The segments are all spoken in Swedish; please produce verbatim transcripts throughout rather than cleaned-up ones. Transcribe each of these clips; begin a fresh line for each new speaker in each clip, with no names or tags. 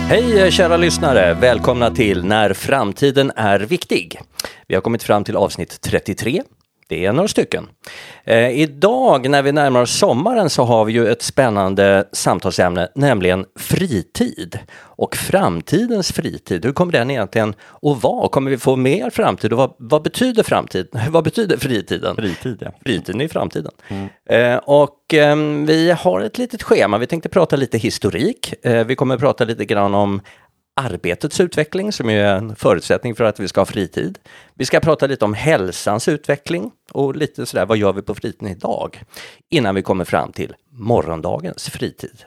Hej kära lyssnare, välkomna till När framtiden är viktig. Vi har kommit fram till avsnitt trettiotre. Det är några stycken. Eh, idag när vi närmar oss sommaren så har vi ju ett spännande samtalsämne, nämligen fritid. Och framtidens fritid, hur kommer den egentligen att vara? Kommer vi få mer framtid? Och vad, vad betyder framtid? Vad betyder fritiden?
Fritid, ja.
Fritiden i framtiden.
Mm.
Eh, och eh, vi har ett litet schema. Vi tänkte prata lite historik. Eh, vi kommer prata lite grann om arbetets utveckling som är en förutsättning för att vi ska ha fritid. Vi ska prata lite om hälsans utveckling och lite sådär, vad gör vi på fritiden idag? Innan vi kommer fram till morgondagens fritid.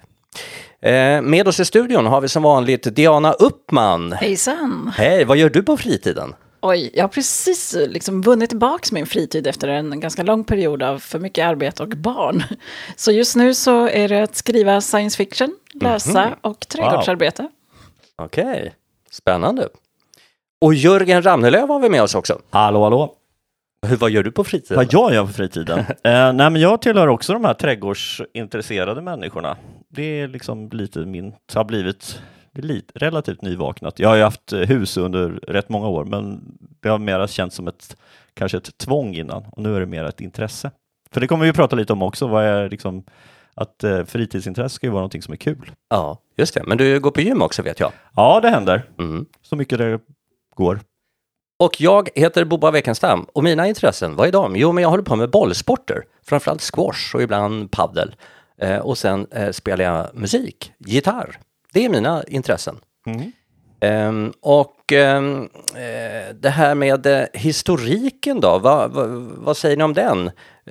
Eh, med oss i studion har vi som vanligt Diana Uppman.
Hejsan!
Hej, vad gör du på fritiden?
Oj, jag har precis liksom vunnit tillbaka min fritid efter en ganska lång period av för mycket arbete och barn. Så just nu så är det att skriva science fiction, läsa mm-hmm. och trädgårdsarbete. Wow.
Okej, okay. Spännande. Och Jörgen Ramnelöv har vi med oss också.
Hallå, hallå.
Hur, vad gör du på fritiden?
Vad jag gör på fritiden? eh, nej, men jag tillhör också de här trädgårdsintresserade människorna. Det är liksom lite min, har blivit lite, relativt nyvaknat. Jag har ju haft hus under rätt många år, men det har mer känts som ett, kanske ett tvång innan. Och nu är det mer ett intresse. För det kommer vi prata lite om också, vad är liksom... att eh, fritidsintresse ska ju vara någonting som är kul.
Ja, just det. Men du går på gym också, vet jag.
Ja, det händer.
Mm.
Så mycket det går.
Och jag heter Boba Wekenstam. Och mina intressen, vad är de? Jo, men jag håller på med bollsporter. Framförallt squash och ibland paddel. Eh, och sen eh, spelar jag musik, gitarr. Det är mina intressen.
Mm.
Um, och um, uh, det här med uh, historiken då, vad, vad, vad säger ni om den?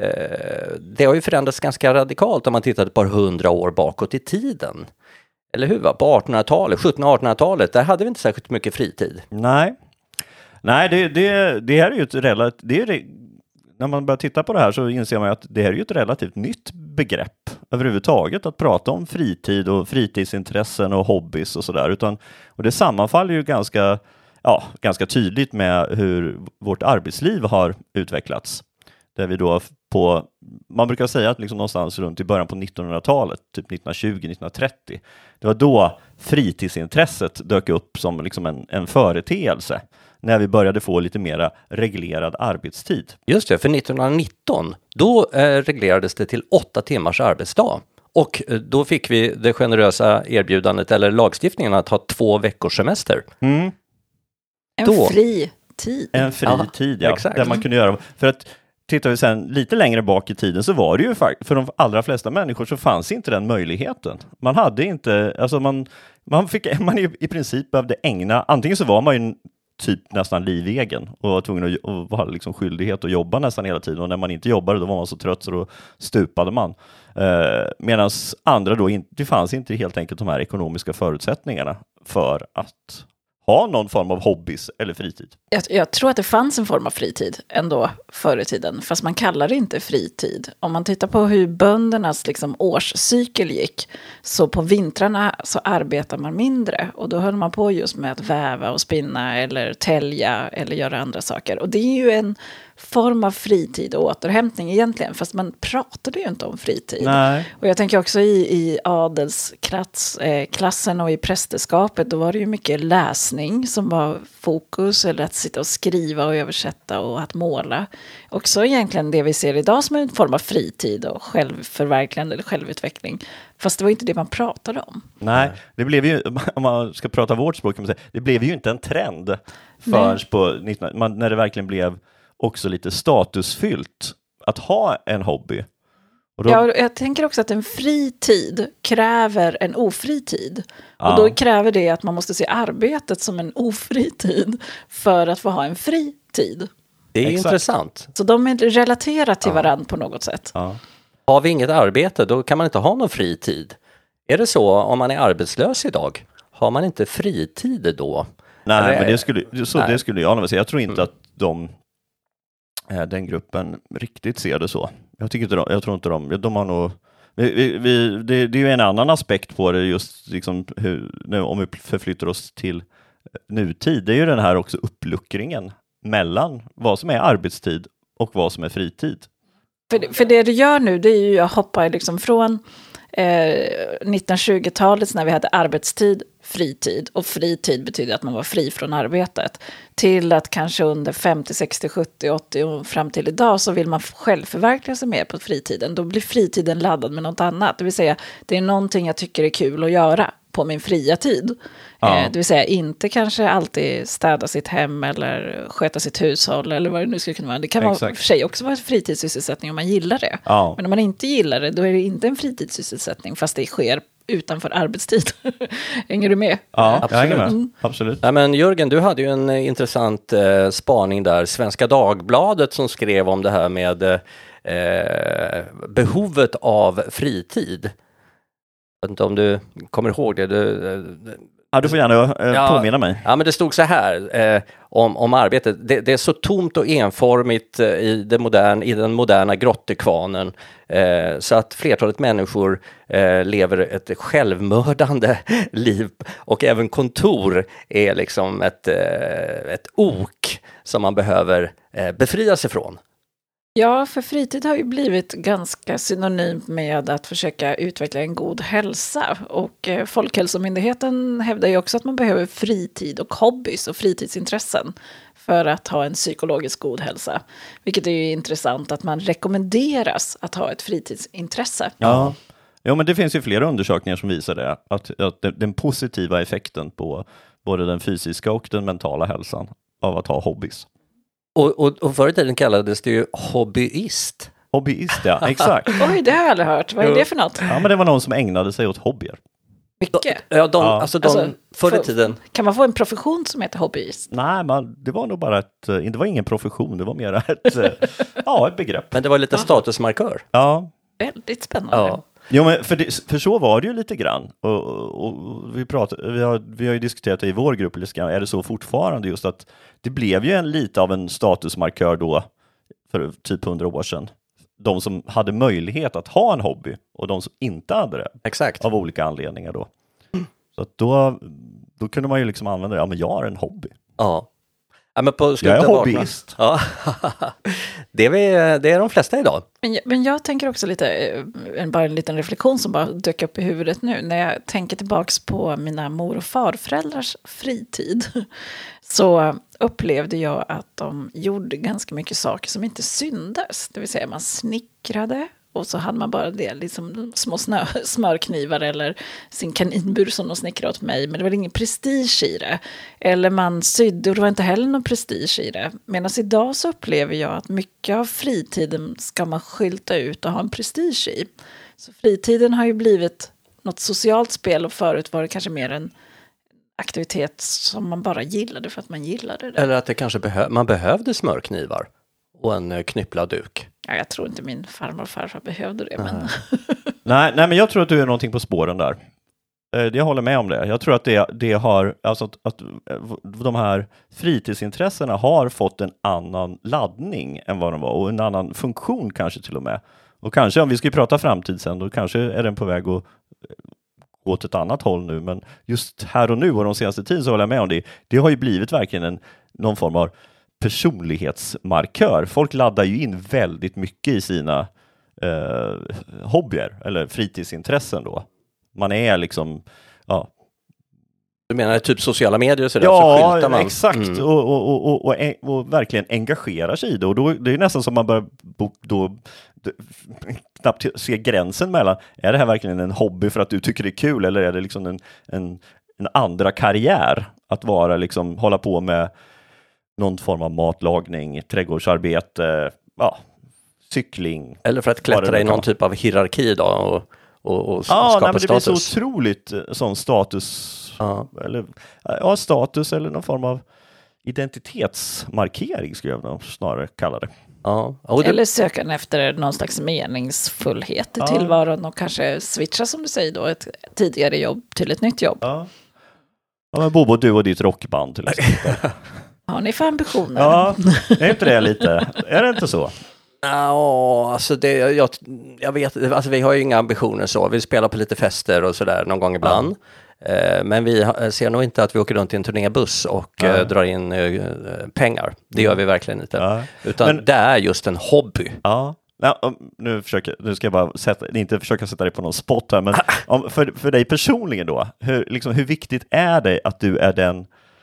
Uh, det har ju förändrats ganska radikalt om man tittar ett par hundra år bakåt i tiden. Eller hur? Va? På artonhundratalet, sjuttonhundratalet, där hade vi inte särskilt mycket fritid.
Nej, Nej det, det, det här är ju ett relativt... Det är, när man börjar titta på det här så inser man att det här är ju ett relativt nytt begrepp överhuvudtaget, att prata om fritid och fritidsintressen och hobbys och sådär. Utan, och det sammanfaller ju ganska, ja, ganska tydligt med hur vårt arbetsliv har utvecklats. Där vi då på, man brukar säga att liksom någonstans runt i början på nittonhundratalet, typ nittonhundratjugo nittonhundratrettio, det var då fritidsintresset dök upp som liksom en, en företeelse. När vi började få lite mera reglerad arbetstid.
Just det, för nittonhundranitton då eh, reglerades det till åtta timmars arbetsdag. Och eh, då fick vi det generösa erbjudandet eller lagstiftningen att ha två veckors semester.
Mm.
En
då,
fri tid.
En fri
ja,
tid, ja.
Exakt.
Där man kunde göra. För att tittar vi sen lite längre bak i tiden så var det ju för de allra flesta människor så fanns inte den möjligheten. Man hade inte, alltså man, man fick, man i, i princip behövde ägna, antingen så var man ju typ nästan livegen och var tvungen att och var liksom skyldighet att jobba nästan hela tiden, och när man inte jobbade då var man så trött så då stupade man. Eh, Medan andra då inte, det fanns inte helt enkelt de här ekonomiska förutsättningarna för att ha någon form av hobbys eller fritid.
Jag, jag tror att det fanns en form av fritid ändå förr i tiden, fast man kallar det inte fritid. Om man tittar på hur böndernas liksom årscykel gick, så på vintrarna så arbetar man mindre. Och då höll man på just med att väva och spinna eller tälja eller göra andra saker. Och det är ju en form av fritid och återhämtning egentligen, fast man pratade ju inte om fritid.
Nej.
Och jag tänker också i, i adelsklassen eh, och i prästerskapet, då var det ju mycket läsning som var fokus, eller att sitta och skriva och översätta och att måla. Också egentligen det vi ser idag som en form av fritid och självförverkligande eller självutveckling. Fast det var inte det man pratade om.
Nej, det blev ju, om man ska prata vårt språk kan man säga, det blev ju inte en trend förrän på man, när det verkligen blev också lite statusfyllt att ha en hobby. Och då...
Ja, jag tänker också att en fri tid kräver en ofri tid.
Ja.
Och då kräver det att man måste se arbetet som en ofri tid för att få ha en fri tid.
Det är
Exakt.
Intressant.
Så de är relaterade till
ja.
varandra på något sätt.
Ja.
Har vi inget arbete, då kan man inte ha någon fritid. Är det så om man är arbetslös idag? Har man inte fritid då?
Nej,
Eller...
men det skulle, så
Nej.
det skulle jag nog säga. Jag tror inte
Mm.
att de, den gruppen riktigt ser det så. Jag, tycker inte de, jag tror inte de, de har nog... Vi, vi, vi, det, det är ju en annan aspekt på det, just liksom hur, nu, om vi förflyttar oss till nutid. Det är ju den här också uppluckringen mellan vad som är arbetstid och vad som är fritid.
För, för det du gör nu, det är ju att hoppa liksom från eh, nittonhundratjugotalet när vi hade arbetstid, fritid. Och fritid betyder att man var fri från arbetet. Till att kanske under femtio, sextio, sjuttio, åttio och fram till idag så vill man själv förverkliga sig mer på fritiden. Då blir fritiden laddad med något annat. Det vill säga, det är någonting jag tycker är kul att göra på min fria tid.
Ja.
Eh, det vill säga inte kanske alltid städa sitt hem eller sköta sitt hushåll eller vad det nu skulle kunna vara. Det kan vara, för sig också vara en fritidssysselsättning om man gillar det.
Ja.
Men om man inte gillar det, då är det inte en fritidssysselsättning fast det sker utanför arbetstid. Hänger du med?
Ja,
Absolut.
jag hänger med.
Mm.
Absolut.
Nej, men Jörgen, du hade ju en eh, intressant eh, spaning där. Svenska Dagbladet som skrev om det här med eh, behovet av fritid. Jag vet inte om du kommer ihåg det. Du, eh,
Ja, du får gärna eh,
Ja.
påminna mig.
Ja, men det stod så här eh, om, om arbetet. Det, det är så tomt och enformigt eh, i, det modern, i den moderna grottekvarnen eh, så att flertalet människor eh, lever ett självmördande liv och även kontor är liksom ett, eh, ett ok som man behöver eh, befria sig från.
Ja, för fritid har ju blivit ganska synonymt med att försöka utveckla en god hälsa. Och eh, Folkhälsomyndigheten hävdar ju också att man behöver fritid och hobbys och fritidsintressen för att ha en psykologiskt god hälsa. Vilket är ju intressant att man rekommenderas att ha ett fritidsintresse.
Ja. Ja, men det finns ju flera undersökningar som visar det. Att, att den, den positiva effekten på både den fysiska och den mentala hälsan av att ha hobbys.
Och, och, och förr i tiden kallades det ju hobbyist.
Hobbyist, ja, exakt.
Oj, det har jag aldrig hört. Vad är det för något?
Ja, men det var någon som ägnade sig åt hobbyer.
Mycket.
Ja, de,
Ja.
alltså de
Alltså,
förr i
för-
tiden.
Kan man få en profession som heter hobbyist?
Nej, man, det var nog bara ett, eh, det var ingen profession, det var mer ett, eh, ja, ett begrepp.
Men det var lite statusmarkör.
Ja,
Väldigt spännande.
Ja.
jo, men för, det, för så var det ju lite grann. Och, och, och vi, pratar, vi, har, vi har ju diskuterat det i vår grupp lite grann. Är det så fortfarande just att det blev ju en lite av en statusmarkör då för typ hundra år sedan. De som hade möjlighet att ha en hobby och de som inte hade det
Exakt.
av olika anledningar då. Så att då, då kunde man ju liksom använda det. Ja, men jag har en hobby.
Ja. Ja, men på
Jag
slutet
är
av
hobbyist.
artonhundratalet Ja. det, är vi, det är de flesta idag.
Men jag, men jag tänker också lite, eh, en, bara en liten reflektion som bara dök upp i huvudet nu. När jag tänker tillbaks på mina mor- och farföräldrars fritid så upplevde jag att de gjorde ganska mycket saker som inte syndes. Det vill säga man snickrade och så hade man bara det, liksom små snö, smörknivar eller sin kaninbur som de snickrade åt mig. Men det var ingen prestige i det. Eller man sydde och det var inte heller någon prestige i det. Medan idag så upplever jag att mycket av fritiden ska man skylta ut och ha en prestige i. Så fritiden har ju blivit något socialt spel och förut var det kanske mer en aktivitet som man bara gillade för att man gillade det.
Eller att det kanske behö- man behövde smörknivar och en eh, knypplad duk.
Ja, jag tror inte min farmor och farfar behövde det. Men...
Nej, nej, men jag tror att du är någonting på spåren där. Eh, Jag håller med om det. Jag tror att det, det har, alltså att, att eh, de här fritidsintressena har fått en annan laddning än vad de var och en annan funktion kanske till och med. Och kanske, om vi ska prata framtid sen, då kanske är den på väg att gå åt ett annat håll nu. Men just här och nu och de senaste tiden så håller jag med om det. Det har ju blivit verkligen en, någon form av personlighetsmarkör. Folk laddar ju in väldigt mycket i sina eh, hobbyer eller fritidsintressen då. Man är liksom, ja.
Du menar typ sociala medier och sådär,
Ja,
så skyltar man.
exakt.
Mm.
Och, och, och, och, och, och verkligen engagerar sig i det. Och då, det är nästan som man börjar bo, då, då, knappt se gränsen mellan, är det här verkligen en hobby för att du tycker det är kul eller är det liksom en, en, en andra karriär att vara liksom, hålla på med någon form av matlagning, trädgårdsarbete, ja, cykling.
Eller för att
Vad det
klättra
nu
i
kan
någon
vara.
typ av hierarki då och, och, och
Ja,
skapa
nej, men det blir
status.
så otroligt eh, sån status,
Ja.
eller ja, status eller någon form av identitetsmarkering skulle jag nog snarare kalla det.
Ja. Och det,
Eller sökan efter någon slags meningsfullhet i
Ja.
tillvaron och kanske switcha som du säger då ett tidigare jobb till ett nytt jobb.
Ja. Ja, men Bobo, du och ditt rockband till exempel.
Har ni för ambitioner?
Ja, är inte det lite? Är det inte så?
Ja, alltså det, jag, jag vet, alltså vi har ju inga ambitioner så. Vi spelar på lite fester och sådär någon gång ibland. Eh, Men vi ha- ser nog inte att vi åker runt i en turnébuss och
Ja.
eh, drar in eh, pengar. Det gör vi verkligen inte.
Ja.
Utan
Men-
det är just en hobby.
Ja. Nej, nu, försöker, nu ska jag bara sätta, inte försöka sätta dig på någon spot här, men om, för, för dig personligen då, hur, liksom, hur viktigt är det att du är den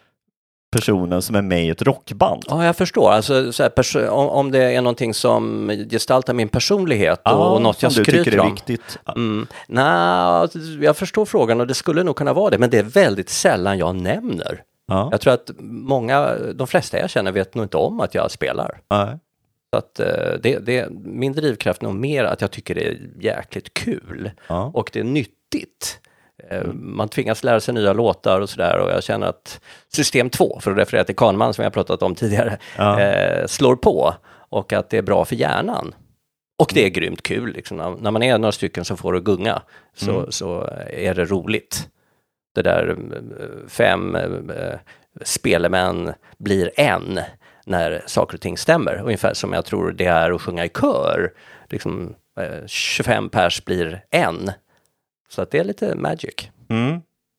personen som är med i ett rockband?
Ja, jag förstår. Alltså, så här, perso- om, om det är någonting som gestaltar min personlighet och,
ja,
och något jag skryter
du tycker
om.
är viktigt.
Mm, nej, jag förstår frågan och det skulle nog kunna vara det, men det är väldigt sällan jag nämner.
Ja.
Jag tror att många, de flesta jag känner vet nog inte om att jag spelar.
Nej.
Så att det, det, min drivkraft är nog mer att jag tycker det är jäkligt kul.
Ja.
Och det är nyttigt. Mm. Man tvingas lära sig nya låtar och sådär, och jag känner att system två, för att referera till Kahneman som jag pratat om tidigare, ja. eh, slår på, och att det är bra för hjärnan. Och det är grymt kul. Liksom. När, när man är några stycken som får det gunga så, mm. så är det roligt. Det där fem eh, spelemän blir en när saker och ting stämmer. Ungefär som jag tror det är att sjunga i kör. Liksom, eh, tjugofem pers blir en. Så att det är lite magic.
Mm.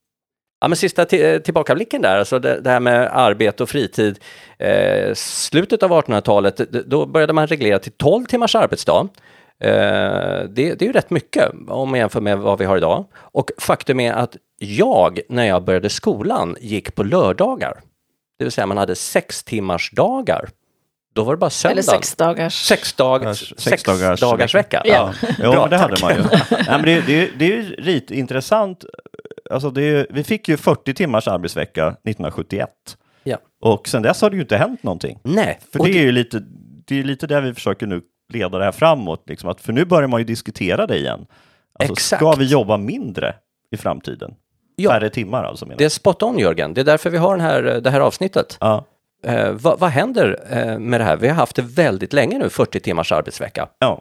Ja, men sista t- tillbakablicken där, alltså det, det här med arbete och fritid. Eh, slutet av artonhundratalet, då började man reglera till tolv timmars arbetsdag. Eh, det, det är ju rätt mycket om man jämför med vad vi har idag. Och faktum är att jag, när jag började skolan, gick på lördagar. Det vill säga man hade sex timmars dagar. Då var det bara söndag.
Eller sex dagars.
Sex, dag, sex, sex dagars, dagars vecka.
Ja.
Ja. Jo, Bra, men det hade man ju. Nej, men det, det, det är ju lite intressant. Alltså det är, vi fick ju fyrtio timmars arbetsvecka nittonhundrasjuttioett.
Ja.
Och sen dess har det ju inte hänt någonting.
Nej.
För det är ju lite, det är lite där vi försöker nu leda det här framåt. Liksom, att, för nu börjar man ju diskutera det igen. Alltså,
Exakt.
Ska vi jobba mindre i framtiden?
Ja.
Färre timmar alltså. Menar.
Det är spot on, Jörgen. Det är därför vi har den här, det här avsnittet.
Ja.
Eh, vad, vad händer eh, med det här? Vi har haft det väldigt länge nu, fyrtio timmars arbetsvecka.
Ja.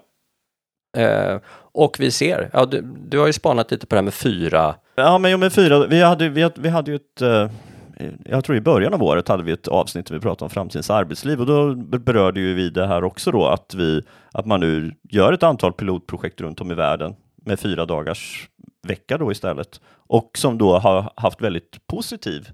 Eh, och vi ser, ja, du, du har ju spanat lite på det här med fyra.
Ja, men, ja, men fyra, vi hade, vi hade, vi hade ju ett, eh, jag tror i början av året hade vi ett avsnitt där vi pratade om framtidens arbetsliv, och då berörde ju vi det här också då, att, vi, att man nu gör ett antal pilotprojekt runt om i världen med fyra dagars vecka då istället, och som då har haft väldigt positiv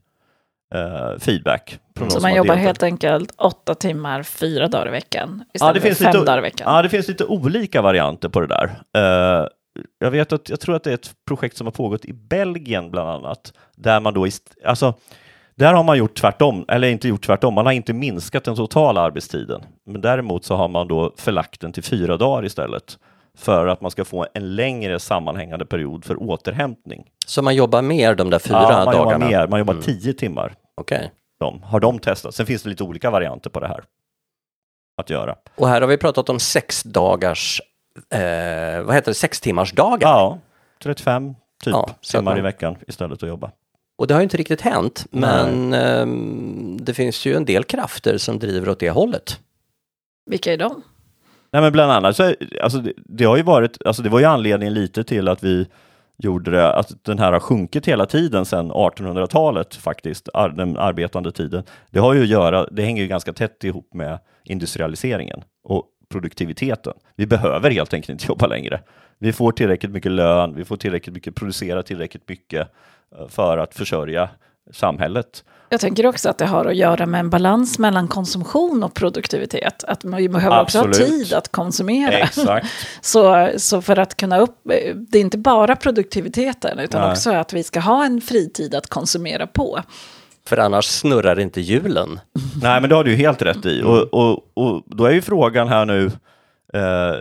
Uh, feedback.
Mm. Så man jobbar deltagit. helt enkelt åtta timmar, fyra dagar i veckan istället
ja, det finns
för fem
lite,
dagar i veckan.
Ja, det finns lite olika varianter på det där. Uh, jag vet att, jag tror att det är ett projekt som har pågått i Belgien bland annat, där man då, ist- alltså, där har man gjort tvärtom, eller inte gjort tvärtom, man har inte minskat den totala arbetstiden, men däremot så har man då förlagt den till fyra dagar istället, för att man ska få en längre sammanhängande period för återhämtning.
Så man jobbar mer de där fyra
ja, man
dagarna?
Jobbar mer, man jobbar mm. tio timmar.
Okej. Okay.
De, har de testat. Sen finns det lite olika varianter på det här att göra.
Och här har vi pratat om sex dagars, eh, vad heter det, sex timmars dagar?
Ja, trettiofem typ
ja,
timmar i veckan istället att jobba.
Och det har ju inte riktigt hänt, men eh, det finns ju en del krafter som driver åt det hållet.
Vilka är de?
Nej, men bland annat så, alltså det, det har ju varit, alltså det var ju anledningen lite till att vi gjorde det, att den här har sjunkit hela tiden sedan artonhundratalet faktiskt, ar, den arbetande tiden. Det har ju att göra, det hänger ju ganska tätt ihop med industrialiseringen och produktiviteten. Vi behöver helt enkelt inte jobba längre. Vi får tillräckligt mycket lön, vi får tillräckligt mycket, producera tillräckligt mycket för att försörja samhället.
Jag tänker också att det har att göra med en balans mellan konsumtion och produktivitet. Att man behöver Absolut. också ha tid att konsumera.
Exakt.
så, så för att kunna upp... Det är inte bara produktiviteten, utan Nej. också att vi ska ha en fritid att konsumera på.
För annars snurrar inte hjulen.
Nej, men det har du ju helt rätt i. Och, och, och då är ju frågan här nu, eh,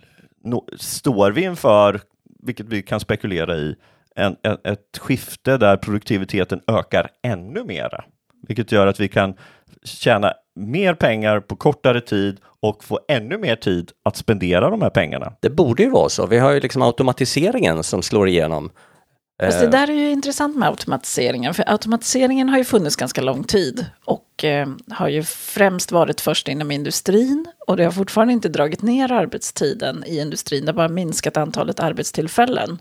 no, står vi inför, vilket vi kan spekulera i, En, ett skifte där produktiviteten ökar ännu mera, vilket gör att vi kan tjäna mer pengar på kortare tid och få ännu mer tid att spendera de här pengarna.
Det borde ju vara så. Vi har ju liksom automatiseringen som slår igenom.
Fast det där är ju intressant med automatiseringen, för automatiseringen har ju funnits ganska lång tid och eh, har ju främst varit först inom industrin, och det har fortfarande inte dragit ner arbetstiden i industrin, det har bara minskat antalet arbetstillfällen.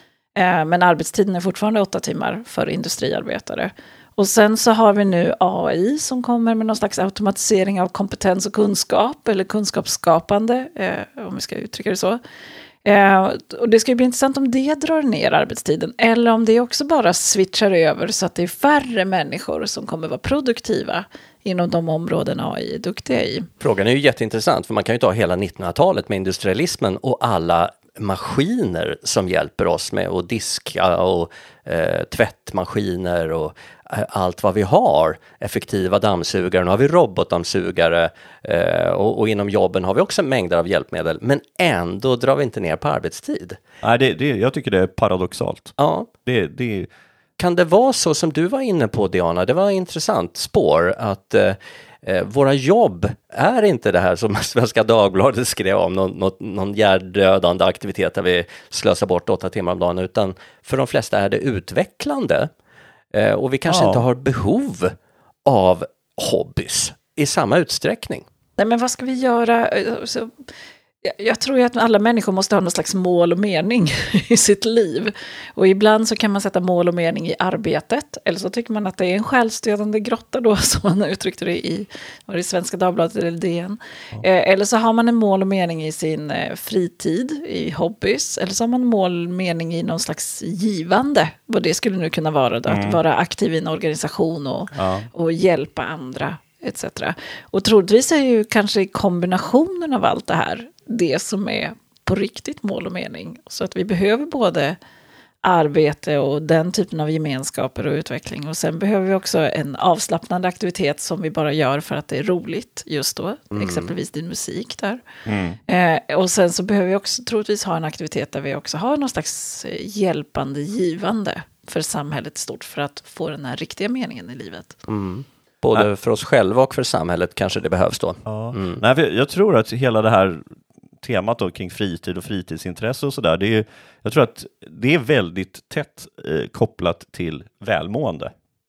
Men arbetstiden är fortfarande åtta timmar för industriarbetare. Och sen så har vi nu A I som kommer med någon slags automatisering av kompetens och kunskap, eller kunskapsskapande, eh, om vi ska uttrycka det så. Eh, och det ska ju bli intressant om det drar ner arbetstiden, eller om det också bara switchar över så att det är färre människor som kommer vara produktiva inom de områden A I är duktiga i.
Frågan är ju jätteintressant, för man kan ju ta hela nittonhundratalet med industrialismen och alla maskiner som hjälper oss med att diska och eh, tvättmaskiner och eh, allt vad vi har. Effektiva dammsugare, nu har vi robotdammsugare eh, och, och inom jobben har vi också mängder av hjälpmedel, men ändå drar vi inte ner på arbetstid.
Nej, det, det, jag tycker det är paradoxalt.
Ja.
Det, det...
Kan det vara så som du var inne på, Diana? Det var ett intressant spår att eh, Eh, våra jobb är inte det här som Svenska Dagbladet skrev om, någon, någon, någon hjärndödande aktivitet där vi slösar bort åtta timmar om dagen, utan för de flesta är det utvecklande. Eh, och vi kanske
ja.
inte har behov av hobbys i samma utsträckning.
Nej, men vad ska vi göra? Så, jag, jag tror ju att alla människor måste ha någon slags mål och mening i sitt liv. Och ibland så kan man sätta mål och mening i arbetet. Eller så tycker man att det är en självstödande grotta då, som man uttryckte det i, var det Svenska Dagbladet eller D N. Ja. Eh, eller så har man en mål och mening i sin eh, fritid, i hobbys. Eller så har man mål och mening i någon slags givande. Vad det skulle nu kunna vara då, mm. att vara aktiv i en organisation och, ja. och hjälpa andra, et cetera. Och troligtvis är ju kanske kombinationen av allt det här det som är på riktigt mål och mening. Så att vi behöver både arbete och den typen av gemenskaper och utveckling. Och sen behöver vi också en avslappnande aktivitet som vi bara gör för att det är roligt just då. Mm. Exempelvis din musik där. Mm. Eh, och sen så behöver vi också troligtvis ha en aktivitet där vi också har någon slags hjälpande, givande för samhället stort, för att få den här riktiga meningen i livet.
Mm. Både Nej. för oss själva och för samhället kanske det behövs då.
Ja. Mm. Nej, för jag tror att hela det här temat då kring fritid och fritidsintresse och sådär, det är, jag tror att det är väldigt tätt eh, kopplat till välmående.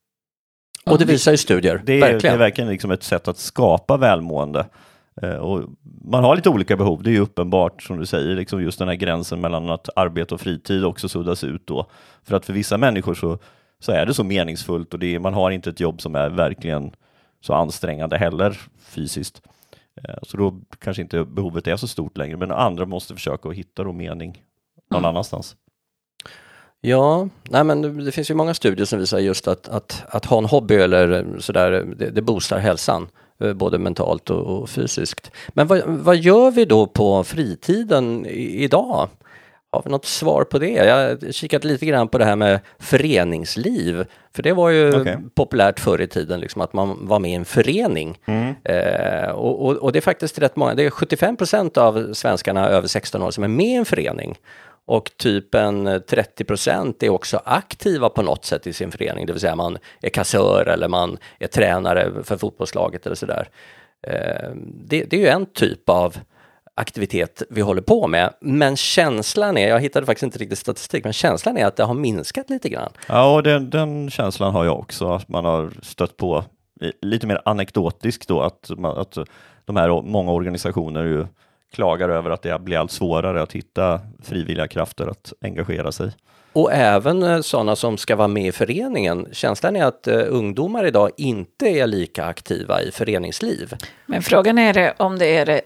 Och det visar ju studier,
det är,
verkligen.
Det är verkligen liksom ett sätt att skapa välmående. Eh, och man har lite olika behov, det är ju uppenbart som du säger, liksom just den här gränsen mellan att arbete och fritid också suddas ut då. För att för vissa människor så, så är det så meningsfullt och det är, man har inte ett jobb som är verkligen så ansträngande heller fysiskt. Så då kanske inte behovet är så stort längre, men andra måste försöka att hitta då mening någon mm. annanstans.
Ja, nej men det finns ju många studier som visar just att, att, att ha en hobby eller sådär, det, det boostar hälsan, både mentalt och, och fysiskt. Men vad, vad gör vi då på fritiden i, idag? Har vi något svar på det? Jag har kikat lite grann på det här med föreningsliv. För det var ju okay. populärt förr i tiden, liksom, att man var med i en förening. Mm. Eh, och, och, och det är faktiskt rätt många, det är sjuttiofem procent av svenskarna över sexton år som är med i en förening. Och typ en trettio procent är också aktiva på något sätt i sin förening. Det vill säga man är kassör eller man är tränare för fotbollslaget eller sådär. Eh, det, det är ju en typ av aktivitet vi håller på med, men känslan är, jag hittade faktiskt inte riktigt statistik, men känslan är att det har minskat lite grann.
Ja, och den, den känslan har jag också, att man har stött på lite mer anekdotiskt då, att, man, att de här många organisationer ju klagar över att det blir allt svårare att hitta frivilliga krafter att engagera sig.
Och även sådana som ska vara med i föreningen. Känslan är att uh, ungdomar idag inte är lika aktiva i föreningsliv.
Men frågan är det, om det är det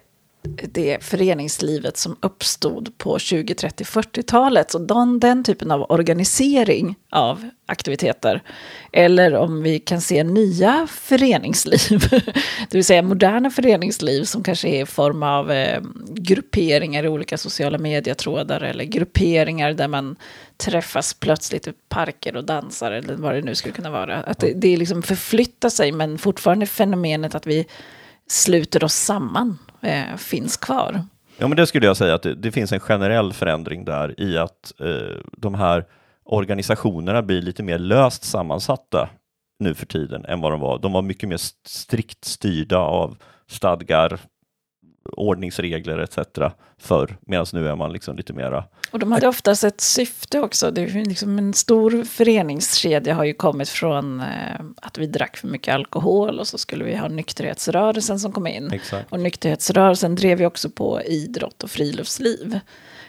det föreningslivet som uppstod på tjugo, trettio, fyrtiotalet, så den, den typen av organisering av aktiviteter, eller om vi kan se nya föreningsliv, det vill säga moderna föreningsliv som kanske är i form av eh, grupperingar i olika sociala medietrådar, eller grupperingar där man träffas plötsligt i parker och dansar, eller vad det nu skulle kunna vara. Att det, det liksom förflyttar sig, men fortfarande fenomenet att vi sluter oss samman eh, finns kvar.
Ja, men det skulle jag säga att det, det finns en generell förändring där i att eh, de här organisationerna blir lite mer löst sammansatta nu för tiden än vad de var. De var mycket mer strikt styrda av stadgar, ordningsregler et cetera förr, medan nu är man liksom lite mera...
Och de hade oftast ett syfte också. Det är liksom en stor föreningskedja har ju kommit från eh, att vi drack för mycket alkohol, och så skulle vi ha nykterhetsrörelsen som kom in.
Exakt.
Och nykterhetsrörelsen drev ju också på idrott och friluftsliv.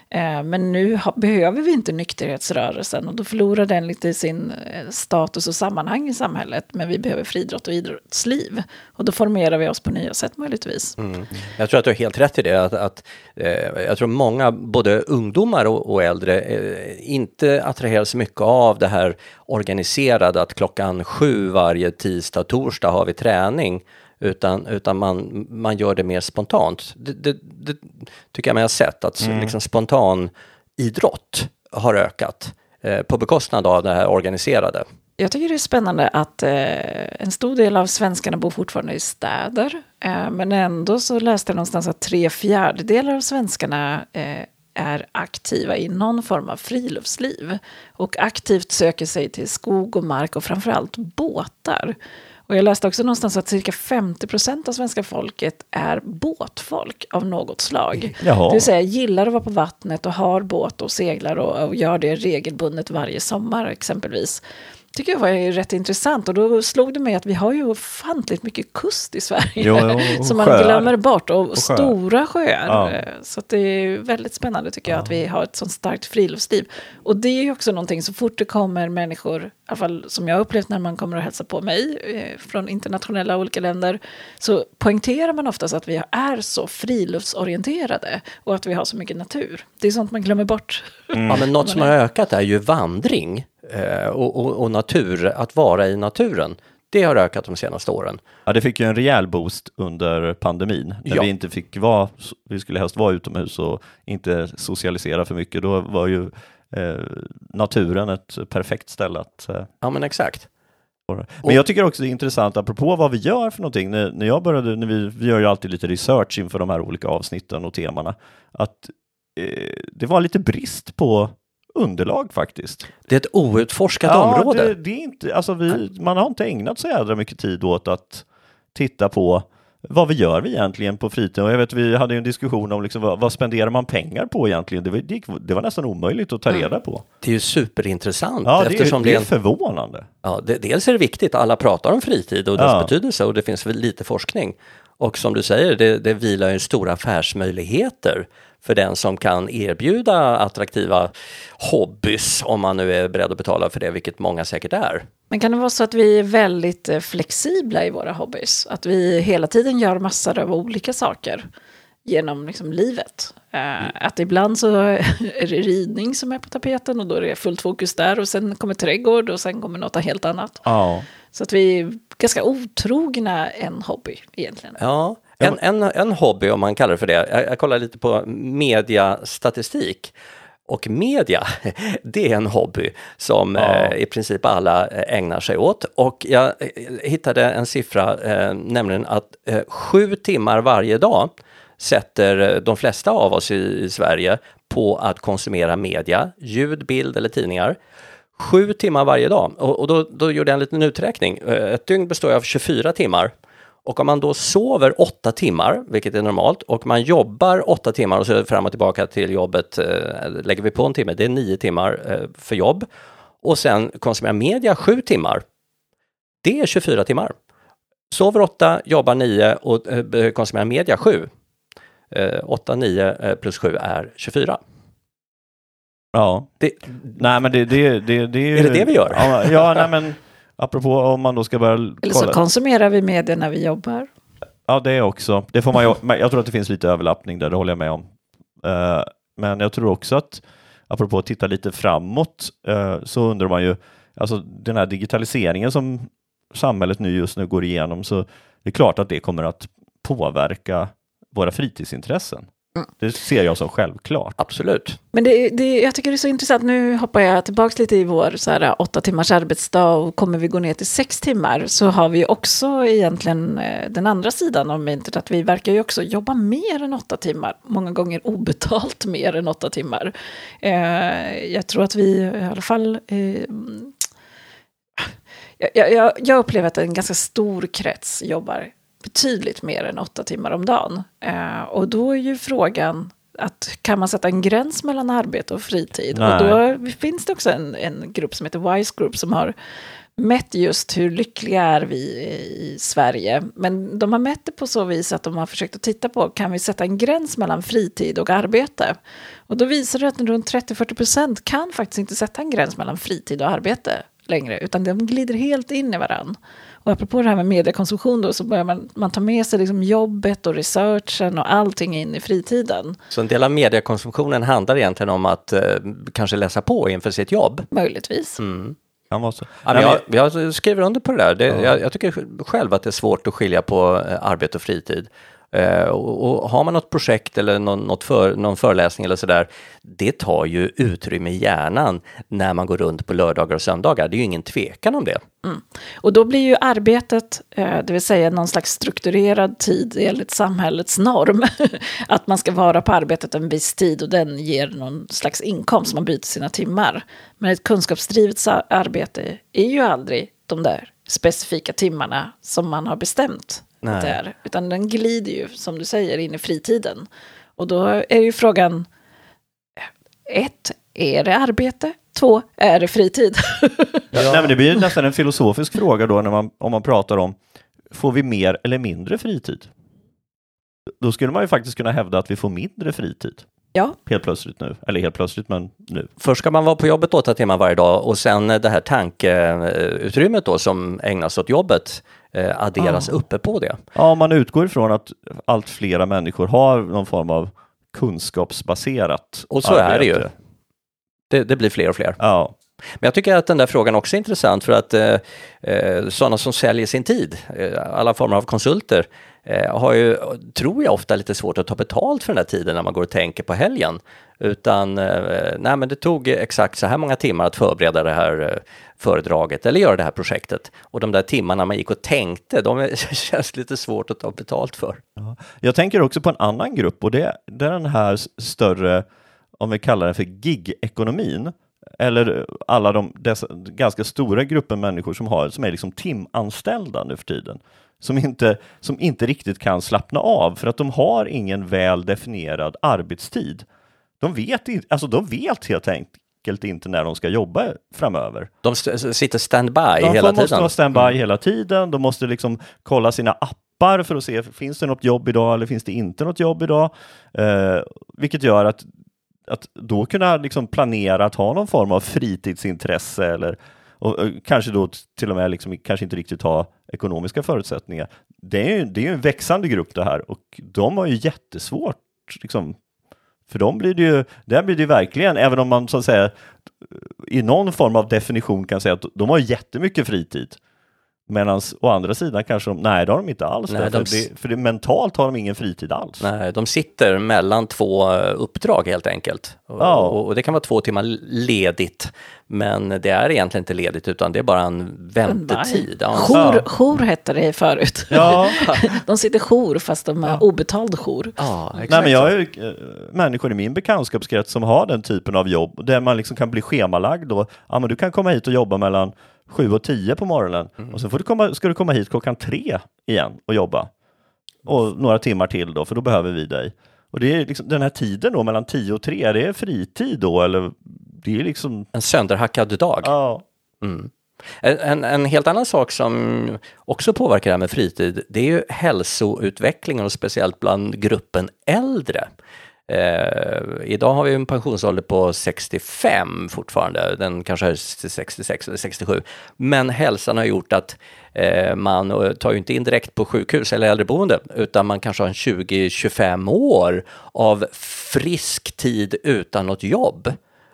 Eh, men nu ha, behöver vi inte nykterhetsrörelsen och då förlorar den lite sin eh, status och sammanhang i samhället. Men vi behöver friidrott och idrottsliv. Och då formerar vi oss på nya sätt möjligtvis.
Mm. Jag tror att du har helt rätt i det. Att, att, eh, jag tror många, både ungdomar och, och äldre, eh, inte attraheras mycket av det här organiserade att klockan sju varje tisdag och torsdag har vi träning. Utan, utan man, man gör det mer spontant. Det, det, det tycker jag man har sett, att mm. liksom spontan idrott har ökat eh, på bekostnad av det här organiserade.
Jag tycker det är spännande att eh, en stor del av svenskarna bor fortfarande i städer. Eh, men ändå så läste jag någonstans att tre fjärdedelar av svenskarna eh, är aktiva i någon form av friluftsliv. Och aktivt söker sig till skog och mark och framförallt båtar. Och jag läste också någonstans att cirka femtio procent av svenska folket är båtfolk av något slag.
Jaha.
Det vill säga gillar att vara på vattnet och har båt och seglar och, och gör det regelbundet varje sommar exempelvis. Tycker jag var rätt intressant och då slog det mig att vi har ju ofantligt mycket kust i Sverige
jo, jo,
som man
sjöar.
glömmer bort och, och
sjö.
stora sjöar.
Ja.
Så att det är väldigt spännande tycker jag
ja.
att vi har ett sånt starkt friluftsliv. Och det är ju också någonting så fort det kommer människor, i alla fall som jag har upplevt när man kommer och hälsa på mig eh, från internationella olika länder, så poängterar man oftast att vi är så friluftsorienterade och att vi har så mycket natur. Det är sånt man glömmer bort.
Mm. Ja, men något som har ökat är ju vandring. Och, och, och natur, att vara i naturen, det har ökat de senaste åren.
Ja, det fick ju en rejäl boost under pandemin. När
ja.
vi inte fick vara, vi skulle helst vara utomhus och inte socialisera för mycket. Då var ju eh, naturen ett perfekt ställe att... Eh,
ja, men exakt.
Men och, jag tycker också det är intressant, apropå vad vi gör för någonting. När, när jag började, när vi, vi gör ju alltid lite research inför de här olika avsnitten och temana. Att eh, det var lite brist på underlag faktiskt.
Det är ett outforskat
ja,
område.
Det, det är inte, alltså vi, man har inte ägnat så jädra mycket tid åt att titta på vad vi gör vi egentligen på fritiden. Och jag vet, vi hade ju en diskussion om liksom, vad, vad spenderar man pengar på egentligen. Det var, det, det var nästan omöjligt att ta reda på.
Det är ju superintressant.
Ja, det,
eftersom
är, det är
det är en,
förvånande.
Ja, det, dels är det viktigt, alla pratar om fritid och dess
ja.
betydelse och det finns väl lite forskning. Och som du säger, det, det vilar ju stora affärsmöjligheter för den som kan erbjuda attraktiva hobbys, om man nu är beredd att betala för det, vilket många säkert är.
Men kan det vara så att vi är väldigt flexibla i våra hobbys? Att vi hela tiden gör massor av olika saker genom liksom livet? Mm. Att ibland så är det ridning som är på tapeten och då är det fullt fokus där och sen kommer trädgård och sen kommer något helt annat.
Ja.
Så att vi är ganska otrogna en hobby egentligen.
Ja, en, en, en hobby om man kallar det för det. Jag, jag kollar lite på mediastatistik. Och media, det är en hobby som ja. eh, i princip alla ägnar sig åt. Och jag hittade en siffra, eh, nämligen att eh, sju timmar varje dag sätter de flesta av oss i, i Sverige på att konsumera media, ljud, bild eller tidningar. Sju timmar varje dag. Och, och då, då gjorde jag en liten uträkning. Ett dygn består av tjugofyra timmar. Och om man då sover åtta timmar, vilket är normalt, och man jobbar åtta timmar och så fram och tillbaka till jobbet, eh, lägger vi på en timme, det är nio timmar eh, för jobb. Och sen konsumerar media sju timmar. Det är tjugofyra timmar. Sover åtta, jobbar nio och eh, konsumerar media sju. Eh, åtta, nio eh, plus sju är tjugofyra.
Ja.
Det,
nej, men det, det, det, det är ju...
Är det det vi gör?
Ja, ja nej, men apropå om man då ska börja kolla.
Eller så konsumerar vi media när vi jobbar.
Ja, det är också. Det får man ju, jag tror att det finns lite överlappning där, det håller jag med om. Uh, men jag tror också att, apropå att titta lite framåt, uh, så undrar man ju, alltså den här digitaliseringen som samhället nu just nu går igenom, så det är klart att det kommer att påverka våra fritidsintressen. Mm. Det ser jag som självklart.
Absolut.
Men det, det, jag tycker det är så intressant. Nu hoppar jag tillbaka lite i vår så här, åtta timmars arbetsdag och kommer vi gå ner till sex timmar så har vi också egentligen eh, den andra sidan av myntet att vi verkar ju också jobba mer än åtta timmar. Många gånger obetalt mer än åtta timmar. Eh, jag tror att vi i alla fall... Eh, jag, jag, jag upplever att en ganska stor krets jobbar betydligt mer än åtta timmar om dagen. Eh, och då är ju frågan att kan man sätta en gräns mellan arbete och fritid?
Nej.
Och då finns det också en, en grupp som heter Wise Group som har mätt just hur lyckliga är vi i Sverige. Men de har mätt det på så vis att de har försökt att titta på, kan vi sätta en gräns mellan fritid och arbete? Och då visar det att runt trettio till fyrtio procent kan faktiskt inte sätta en gräns mellan fritid och arbete längre, utan de glider helt in i varann. Och apropå det här med mediekonsumtion då, så börjar man, man ta med sig liksom jobbet och researchen och allting in i fritiden.
Så en del av mediekonsumtionen handlar egentligen om att eh, kanske läsa på inför sitt jobb?
Möjligtvis.
Mm.
Kan vara så.
Ja, men jag, jag skriver under på det där. Det, ja. jag, jag tycker själv att det är svårt att skilja på eh, arbete och fritid. Uh, och, och har man något projekt eller någon, något för, någon föreläsning eller sådär, det tar ju utrymme i hjärnan när man går runt på lördagar och söndagar. Det är ju ingen tvekan om det.
Mm. Och då blir ju arbetet, uh, det vill säga någon slags strukturerad tid enligt samhällets norm. Att man ska vara på arbetet en viss tid och den ger någon slags inkomst, man byter sina timmar. Men ett kunskapsdrivet arbete är ju aldrig de där specifika timmarna som man har bestämt. Där, utan den glider ju, som du säger, in i fritiden. Och då är ju frågan, ett, är det arbete? Två, är det fritid?
Ja. Nej, men det blir nästan en filosofisk fråga då när man, om man pratar om, får vi mer eller mindre fritid? Då skulle man ju faktiskt kunna hävda att vi får mindre fritid.
Ja.
Helt plötsligt nu, eller helt plötsligt men nu.
Först ska man vara på jobbet åtta timmar varje dag och sen det här tankeutrymmet då som ägnas åt jobbet eh, adderas ah. uppe på det.
Ja, man utgår ifrån att allt flera människor har någon form av kunskapsbaserat
och så
arbete.
är det ju. Det, det blir fler och fler.
Ja.
Men jag tycker att den där frågan också är intressant för att eh, sådana som säljer sin tid, eh, alla former av konsulter, eh, har ju, tror jag, ofta lite svårt att ta betalt för den här tiden när man går och tänker på helgen. Utan, eh, nej men det tog exakt så här många timmar att förbereda det här eh, föredraget eller göra det här projektet. Och de där timmarna man gick och tänkte, de känns lite svårt att ta betalt för.
Ja. Jag tänker också på en annan grupp och det, det är den här större, om vi kallar den för gig-ekonomin. Eller alla de dessa ganska stora grupper människor som har som är liksom timanställda nu för tiden. Som inte, som inte riktigt kan slappna av för att de har ingen väl definierad arbetstid. De vet, alltså de vet helt enkelt inte när de ska jobba framöver.
De st- sitter standby
de
hela tiden.
De måste vara standby mm. hela tiden. De måste liksom kolla sina appar för att se, finns det något jobb idag eller finns det inte något jobb idag? Eh, vilket gör att att då kunna liksom planera att ha någon form av fritidsintresse eller och, och kanske då till och med liksom, kanske inte riktigt ha ekonomiska förutsättningar. Det är ju, det är ju en växande grupp det här och de har ju jättesvårt liksom, för dem blir det ju, där blir det ju verkligen, även om man så att säga i någon form av definition kan säga att de har jättemycket fritid. Medan å andra sidan kanske de, nej det har de inte alls. Nej, de, för, det, för det, mentalt har de ingen fritid alls.
Nej, de sitter mellan två uppdrag helt enkelt. Och,
ja.
och, och det kan vara två timmar ledigt. Men det är egentligen inte ledigt utan det är bara en väntetid.
Ja. Jour, jour hette det förut.
Ja.
De sitter jour fast de har ja. obetald jour.
Ja, exakt. Nej, men jag har ju äh, människor i min bekantskapskrets som har den typen av jobb. Där man liksom kan bli schemalagd. Då. Ja, men du kan komma hit och jobba mellan sju och tio på morgonen. Mm. Och sen får du komma, ska du komma hit klockan tre igen och jobba. Och några timmar till då, för då behöver vi dig. Och det är liksom, den här tiden då, mellan tio och tre, det är fritid då, eller det är liksom...
En sönderhackad dag.
Ja.
Mm. En, en helt annan sak som också påverkar det här med fritid, det är ju hälsoutvecklingen och speciellt bland gruppen äldre. Eh, idag har vi en pensionsålder på sextiofem fortfarande, den kanske höjs till sextiosex eller sextiosju, men hälsan har gjort att eh, man tar ju inte in direkt på sjukhus eller äldreboende utan man kanske har en tjugo till tjugofem år av frisk tid utan något jobb.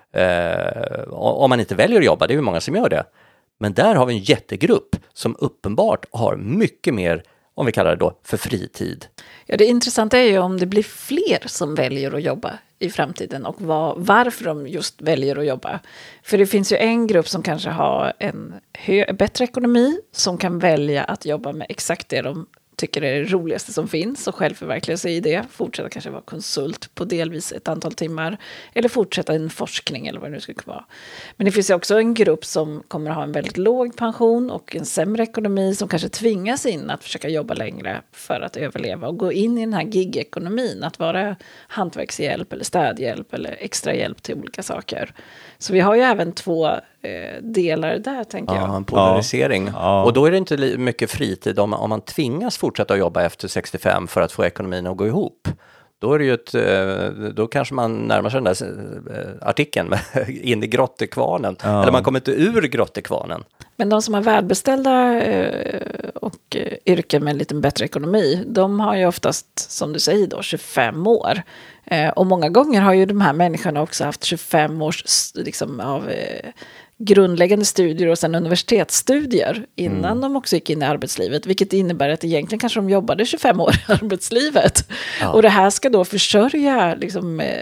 Eh, om man inte väljer att jobba, det är ju många som gör det, men där har vi en jättegrupp som uppenbart har mycket mer, om vi kallar det då, för fritid.
Ja, det intressanta är ju om det blir fler som väljer att jobba i framtiden och var, varför de just väljer att jobba. För det finns ju en grupp som kanske har en hö- bättre ekonomi som kan välja att jobba med exakt det de tycker är det roligaste som finns och självförverkliga sig i det. Fortsätta kanske vara konsult på delvis ett antal timmar eller fortsätta en forskning eller vad det nu ska vara. Men det finns ju också en grupp som kommer att ha en väldigt låg pension och en sämre ekonomi som kanske tvingas in att försöka jobba längre för att överleva och gå in i den här gig-ekonomin, att vara hantverkshjälp eller städhjälp eller extra hjälp till olika saker. Så vi har ju även två eh, delar där, tänker
ja,
jag.
en polarisering.
Ja.
Och då är det inte li- mycket fritid om, om man tvingas fortsätta att jobba efter sextiofem för att få ekonomin att gå ihop. Då är det ju ett, eh, då kanske man närmar sig den där eh, artikeln med in i grottekvarnen.
Ja.
Eller man kommer inte ur grottekvarnen.
Men de som har välbeställda eh, och eh, yrken med en lite bättre ekonomi, de har ju oftast, som du säger då, tjugofem år. Eh, och många gånger har ju de här människorna också haft tjugofem års liksom, av eh, grundläggande studier och sen universitetsstudier innan mm. de också gick in i arbetslivet. Vilket innebär att egentligen kanske de jobbade tjugofem år i arbetslivet. Ja. Och det här ska då försörja liksom... Eh,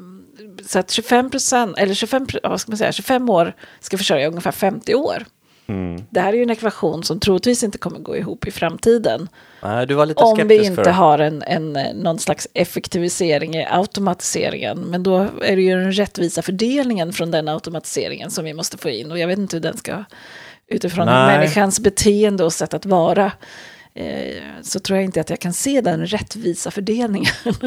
så att tjugofem procent, eller tjugofem, vad ska man säga, tjugofem år ska försörja ungefär femtio år.
Mm.
Det här är ju en ekvation som troligtvis inte kommer gå ihop i framtiden.
Nej, du var lite
om vi inte
för...
har en, en, någon slags effektivisering i automatiseringen. Men då är det ju den rättvisa fördelningen från den automatiseringen som vi måste få in. Och jag vet inte hur den ska, utifrån människans beteende och sätt att vara, eh, så tror jag inte att jag kan se den rättvisa fördelningen.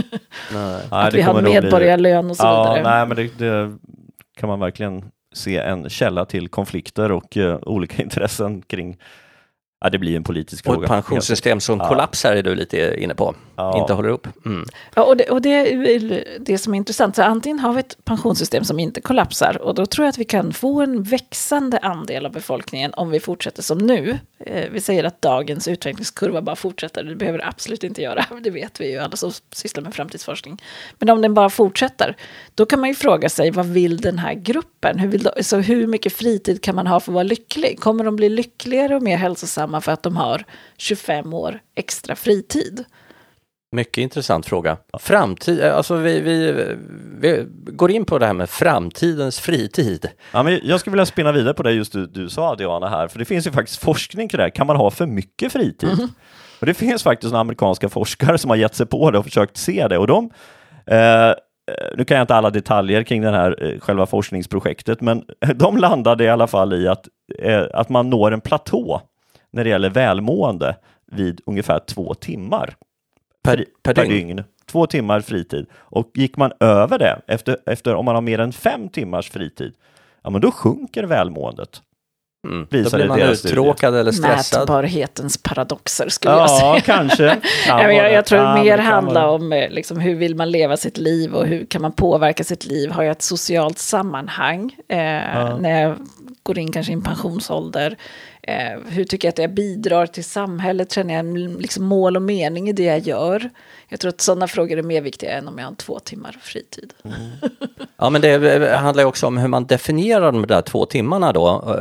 Nej.
Att nej, vi har medborgarlön och så
ja,
vidare.
Nej, men det, det kan man verkligen se en källa till konflikter och uh, olika intressen kring. Ja, det blir en politisk
och
fråga.
Och ett pensionssystem som ja. kollapsar är du lite inne på. Ja. Inte håller upp. Mm.
Ja, och det, och det är det som är intressant. Så antingen har vi ett pensionssystem som inte kollapsar, och då tror jag att vi kan få en växande andel av befolkningen om vi fortsätter som nu. Eh, vi säger att dagens utvecklingskurva bara fortsätter. Det behöver det absolut inte göra. Det vet vi ju, alla som sysslar med framtidsforskning. Men om den bara fortsätter, då kan man ju fråga sig, vad vill den här gruppen? Hur, vill de, så hur mycket fritid kan man ha för att vara lycklig? Kommer de bli lyckligare och mer hälsosamma för att de har tjugofem år extra fritid?
Mycket intressant fråga. Framtid, alltså vi, vi, vi går in på det här med framtidens fritid.
Ja, men jag skulle vilja spinna vidare på det just du, du sa, Diana, här. För det finns ju faktiskt forskning till det här. Kan man ha för mycket fritid? Mm. Och det finns faktiskt några amerikanska forskare som har gett sig på det och försökt se det. Och de, eh, nu kan jag inte alla detaljer kring den här eh, själva forskningsprojektet, men de landade i alla fall i att, eh, att man når en platå när det gäller välmående vid ungefär två timmar. Per, per, per dygn. dygn. Två timmar fritid. Och gick man över det, efter, efter om man har mer än fem timmars fritid, ja, men då sjunker välmåendet.
Mm. Då blir man uttråkad eller stressad.
Mätbarhetens paradoxer skulle
ja,
jag säga.
Ja, kanske.
Ja, jag, jag tror ja, mer handlar om liksom, hur vill man leva sitt liv och hur kan man påverka sitt liv. Har jag ett socialt sammanhang eh, ja. när jag går in kanske i en pensionsålder? Eh, hur tycker jag att jag bidrar till samhället? Känner jag liksom mål och mening i det jag gör? Jag tror att sådana frågor är mer viktiga än om jag har två timmar fritid. Mm.
Ja, men det handlar ju också om hur man definierar de där två timmarna då.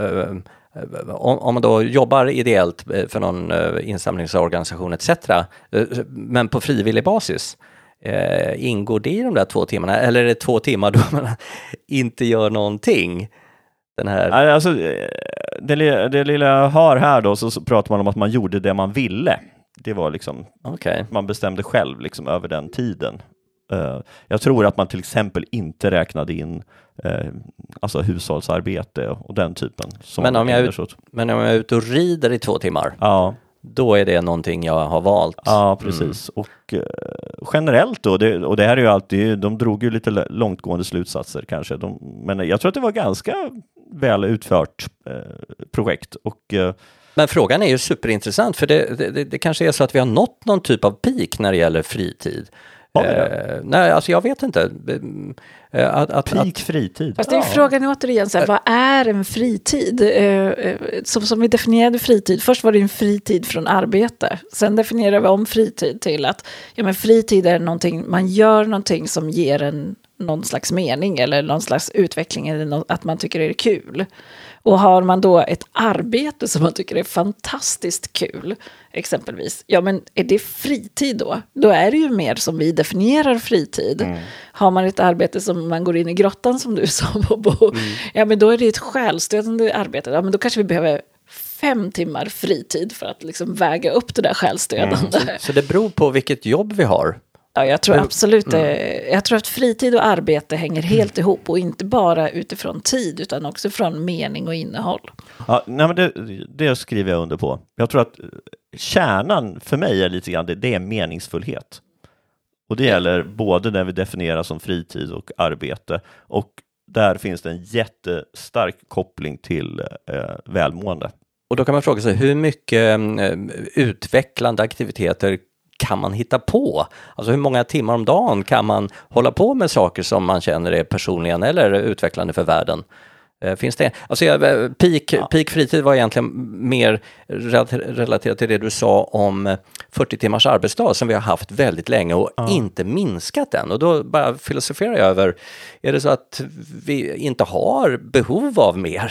Om, om man då jobbar ideellt för någon insamlingsorganisation et cetera, men på frivillig basis, ingår det i de där två timmarna? Eller är det två timmar då man inte gör någonting? Den här...
Alltså, det, det lilla jag har här då, så, så pratar man om att man gjorde det man ville. Det var liksom,
okay.
Man bestämde själv liksom över den tiden. Uh, jag tror att man till exempel inte räknade in uh, alltså hushållsarbete och den typen. Som
men, om jag ut, men om jag är ute och rider i två timmar,
ja.
Då är det någonting jag har valt.
Ja, precis. Mm. Och uh, generellt då, det, och det här är ju alltid, de drog ju lite långtgående slutsatser kanske. De, men jag tror att det var ganska väl utfört uh, projekt. Och uh,
men frågan är ju superintressant, för det, det, det kanske är så att vi har nått någon typ av peak när det gäller fritid. Eh, nej, alltså jag vet inte. Eh, att, att,
peak fritid.
Fast det är ja. Frågan återigen, så här, vad är en fritid? Eh, som, som vi definierade fritid. Först var det en fritid från arbete. Sen definierade vi om fritid till att ja, men fritid är någonting, man gör någonting som ger en någon slags mening eller någon slags utveckling eller något, att man tycker det är kul. Och har man då ett arbete som man tycker är fantastiskt kul, exempelvis, ja men är det fritid då? Då är det ju mer som vi definierar fritid. Mm. Har man ett arbete som man går in i grottan som du sa, Bobo, mm. ja men då är det ett själstödande arbete. Ja men då kanske vi behöver fem timmar fritid för att liksom väga upp det där själstödande.
Mm. Så, så det beror på vilket jobb vi har.
Ja, jag tror absolut mm. jag tror att fritid och arbete hänger helt mm. ihop, och inte bara utifrån tid utan också från mening och innehåll.
Ja, nej, men det, det skriver jag under på. Jag tror att kärnan för mig är lite grann det, det är meningsfullhet. Och det gäller både när vi definierar som fritid och arbete. Och där finns det en jättestark koppling till eh, välmående.
Och då kan man fråga sig, hur mycket eh, utvecklande aktiviteter kan man hitta på? Alltså hur många timmar om dagen kan man hålla på med saker som man känner är personligen eller utvecklande för världen? Eh, finns det? Alltså peak, ja. peak fritid var egentligen mer relaterat till det du sa om fyrtio timmars arbetsdag som vi har haft väldigt länge och ja. inte minskat än. Och då bara filosoferar jag över, är det så att vi inte har behov av mer?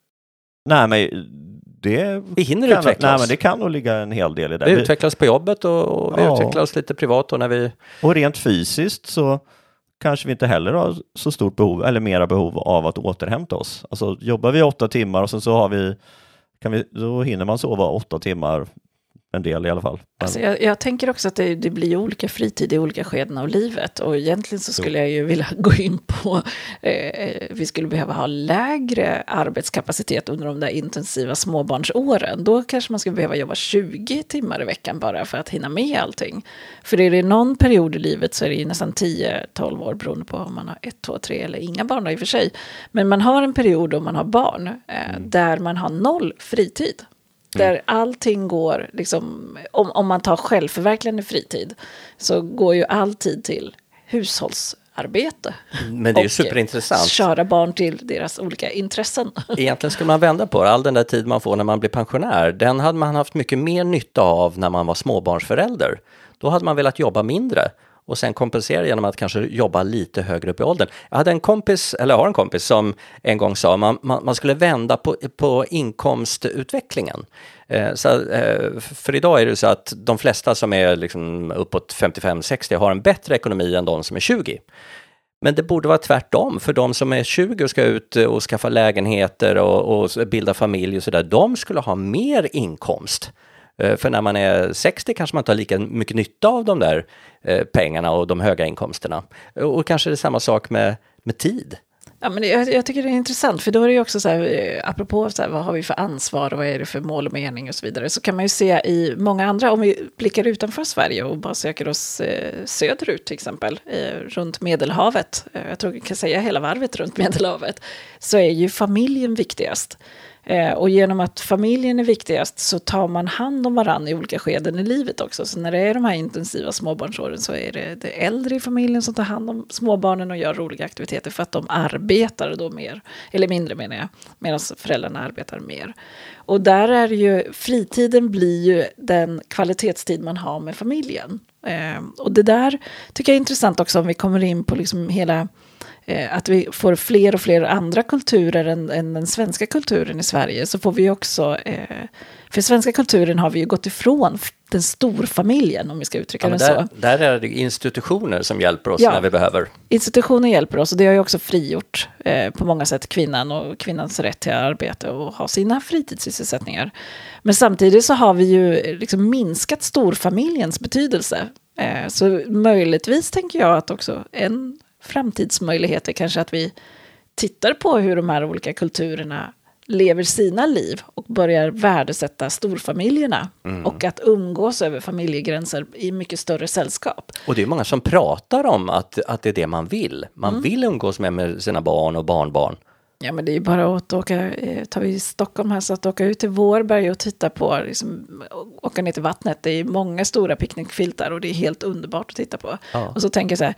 Nej, men det
vi hinner
kan,
utvecklas.
Nej, men det kan nog ligga en hel del i det.
Vi utvecklas på jobbet och, och vi
ja.
utvecklas lite privat. Och, när vi...
och rent fysiskt så kanske vi inte heller har så stort behov eller mera behov av att återhämta oss. Alltså jobbar vi åtta timmar och sen så har vi, kan vi då hinner man sova åtta timmar, en del i alla fall. Men...
Alltså jag, jag tänker också att det, det blir olika fritid i olika skeden av livet. Och egentligen så skulle jo. jag ju vilja gå in på, eh, vi skulle behöva ha lägre arbetskapacitet under de där intensiva småbarnsåren. Då kanske man skulle behöva jobba tjugo timmar i veckan bara för att hinna med allting. För är det någon period i livet så är det ju nästan tio tolv år beroende på om man har ett, två, tre eller inga barn i och för sig. Men man har en period då man har barn eh, mm. där man har noll fritid. Där mm. allting går, liksom, om, om man tar självförverkligande fritid så går ju all tid till hushållsarbete.
Men det är ju superintressant.
Köra barn till deras olika intressen.
Egentligen skulle man vända på det. All den där tid man får när man blir pensionär, den hade man haft mycket mer nytta av när man var småbarnsförälder. Då hade man velat jobba mindre och sen kompensera genom att kanske jobba lite högre upp i åldern. Jag hade en kompis, eller har en kompis som en gång sa man, man, man skulle vända på, på inkomstutvecklingen. Eh, så, eh, för idag är det så att de flesta som är liksom uppåt femtiofem sextio har en bättre ekonomi än de som är tjugo. Men det borde vara tvärtom, för de som är tjugo och ska ut och skaffa lägenheter och, och bilda familj och sådär, de skulle ha mer inkomst. För när man är sextio kanske man inte har lika mycket nytta av de där eh, pengarna och de höga inkomsterna. Och kanske det är samma sak med, med tid.
Ja, men jag, jag tycker det är intressant, för då är det ju också så här, apropå så här, vad har vi för ansvar och vad är det för mål och mening och så vidare, så kan man ju se i många andra, om vi blickar utanför Sverige och bara söker oss eh, söderut till exempel, eh, runt Medelhavet, eh, jag tror jag kan säga hela varvet runt Medelhavet, så är ju familjen viktigast. Eh, och genom att familjen är viktigast så tar man hand om varandra i olika skeden i livet också. Så när det är de här intensiva småbarnsåren så är det det äldre i familjen som tar hand om småbarnen och gör roliga aktiviteter för att de arbetar då mer, eller mindre menar jag, medan föräldrarna arbetar mer. Och där är ju, fritiden blir ju den kvalitetstid man har med familjen. Eh, och det där tycker jag är intressant också om vi kommer in på liksom hela... att vi får fler och fler andra kulturer än, än den svenska kulturen i Sverige, så får vi också, eh, för svenska kulturen har vi ju gått ifrån den storfamiljen, om vi ska uttrycka
ja,
det
där,
så.
Där är det institutioner som hjälper oss ja, när vi behöver.
Institutioner hjälper oss, och det har ju också frigjort eh, på många sätt kvinnan och kvinnans rätt till arbete och ha sina fritidssysselsättningar. Men samtidigt så har vi ju liksom minskat storfamiljens betydelse. Eh, så möjligtvis tänker jag att också en framtidsmöjligheter kanske att vi tittar på hur de här olika kulturerna lever sina liv och börjar värdesätta storfamiljerna mm. och att umgås över familjegränser i mycket större sällskap.
Och det är många som pratar om att, att det är det man vill. Man mm. vill umgås med, med sina barn och barnbarn.
Ja, men det är ju bara att åka, tar vi i Stockholm här, så att åka ut till Vårberg och titta på, liksom, åka ner till vattnet. Det är många stora picknickfiltar och det är helt underbart att titta på. Ja. Och så tänker jag så här,